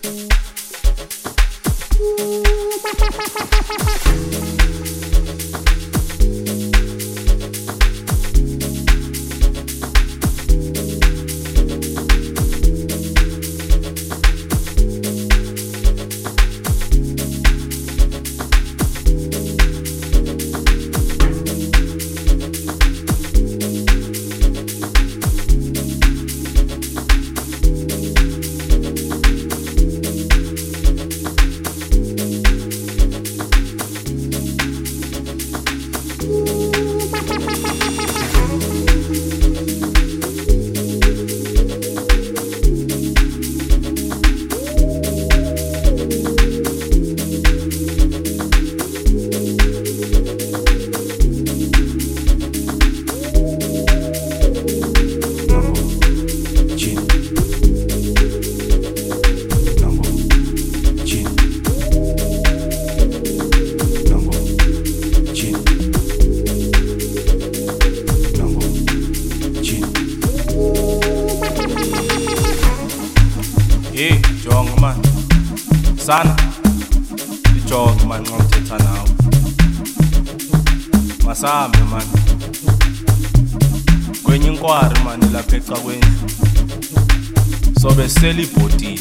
Jonga man sana ijonga man ngomthetha nawe masambe man kwenye inkwari man lapha eCakwendlu sobe selibhotile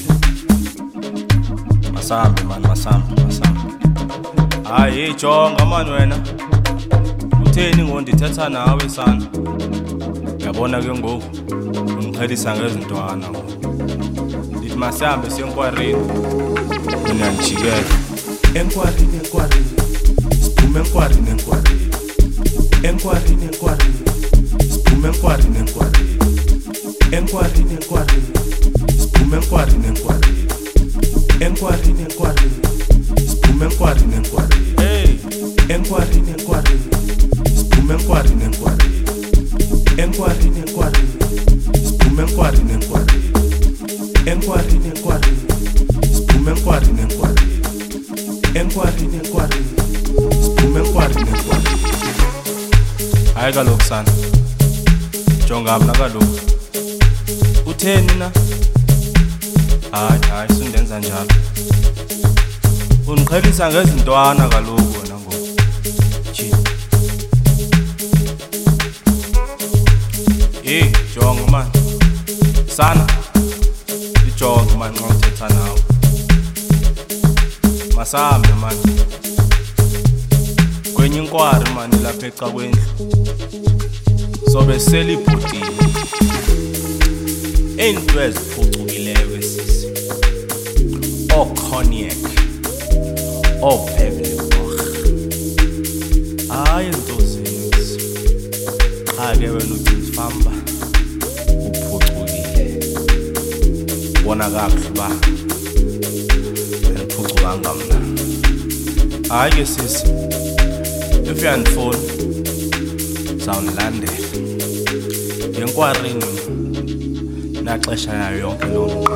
masambe man masambe hayi jonga man wena utheni ngondithetha nawe sana yabona ke ngoku ungixhelisa ngezintwana masambe senkwarini unanjikela enkwarini siphume enkwarini enkwarini siphume enkwarini enkwarini siphume enkwarini enkwarini siphume enkwarini hey enkwarini siphume enkwarini enkwarini siphume enkwarini enkwarini siphume enkwarini enkwarini siphume enkwarini hayi kaloku sana jonga mna kaloku utheni na hayi sundenza njalo ungiqhelisa ngezintwana kaloku wena ngoku jonga man sana ijonga man ngomthetha nawe masambe man kwenye inkwari man lapha eCakwendlu sobe selibhotile into eziphucukileyo esisi cognac Pebblebach hayi into zenzi qha ke wena uthi famba uphucukile bona kakuhle ba ngiphucukanga mna hayi ke sisi if uyandifona sawulandela enkwarini naxesha yayo yonke loo nto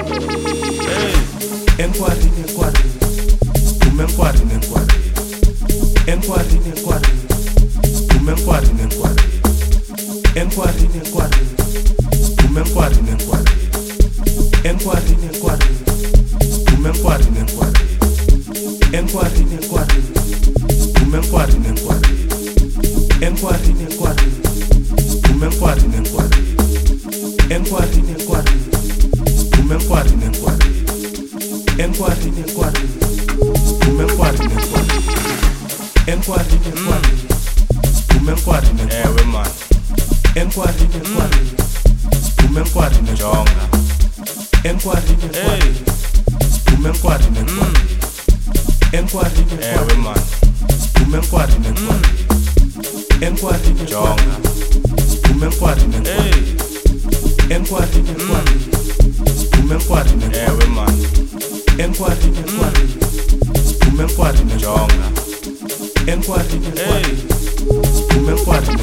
enkwarini siphume enkwarini enkwarini siphume enkwarini enkwarini siphume enkwarini enkwarini siphume enkwarini enkwarini siphume enkwarini enkwarini siphume enkwarini enkwarini siphume enkwarini enkwarini siphume enkwarini enkwarini siphume enkwarini ewe man enkwarini siphume enkwarini jonga enkwarini siphume enkwarini enkwarini ewe man siphume enkwarini enkwarini jonga siphume enkwarini enkwarini siphume enkwarini ewe man enkwarini siphume enkwarini jonga enkwarini siphume enkwarini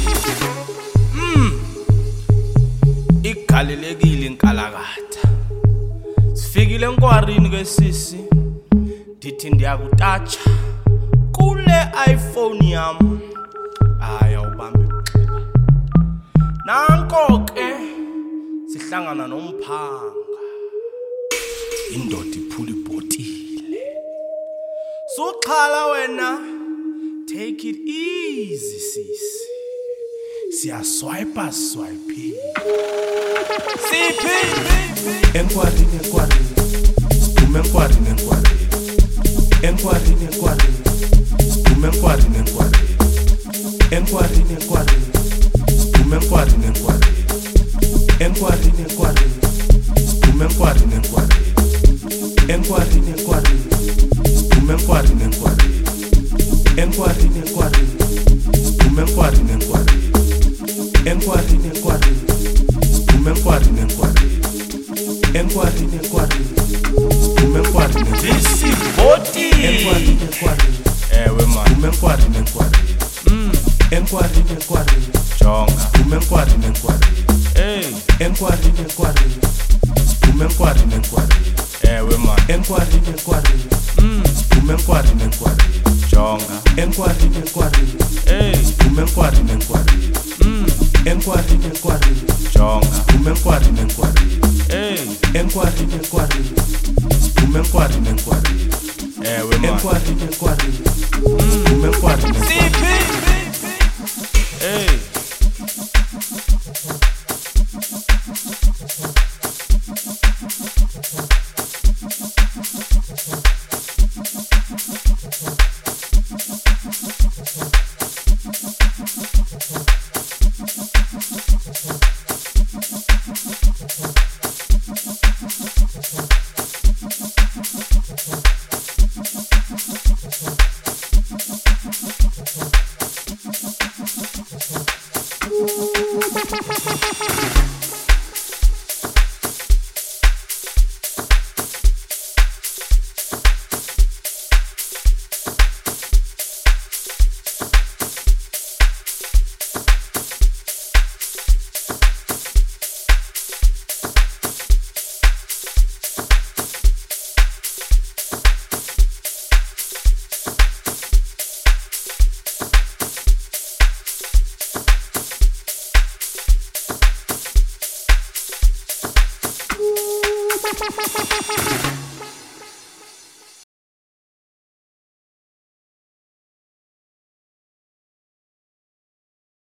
igalelekile inkalakatha sifikile enkwarini ke sisi ndithi ndiyakutatsha kule iPhone yam haya ubambe uxeba nanko ke sihlangana nomphanga indoda iphula ibhotile. Suxhala wena, take it easy sisi. Siya swipe. Siphi Enkwarini Spume enkwarini Enkwarini Spume enkwarini Enkwarini Spume enkwarini Enkwarini Spume enkwarini Enkwarini Spume enkwarini Enkwarini Spume enkwarini Enkwarini Spume enkwarini Enkwarini Spume enkwarini isibhotile. Enkwarini Ewe man, Spume enkwarini Enkwarini jonga. Spume enkwarini Hey, Enkwarini Spume enkwarini ewe man, Enkwarini Spume enkwarini jonga. Enkwarini Hey, Spume enkwarini Enkwarini jonga. Spume enkwarini Hey, Enkwarini Spume enkwarini ewe man. Enkwarini Spume enkwarini Siphi. Hey,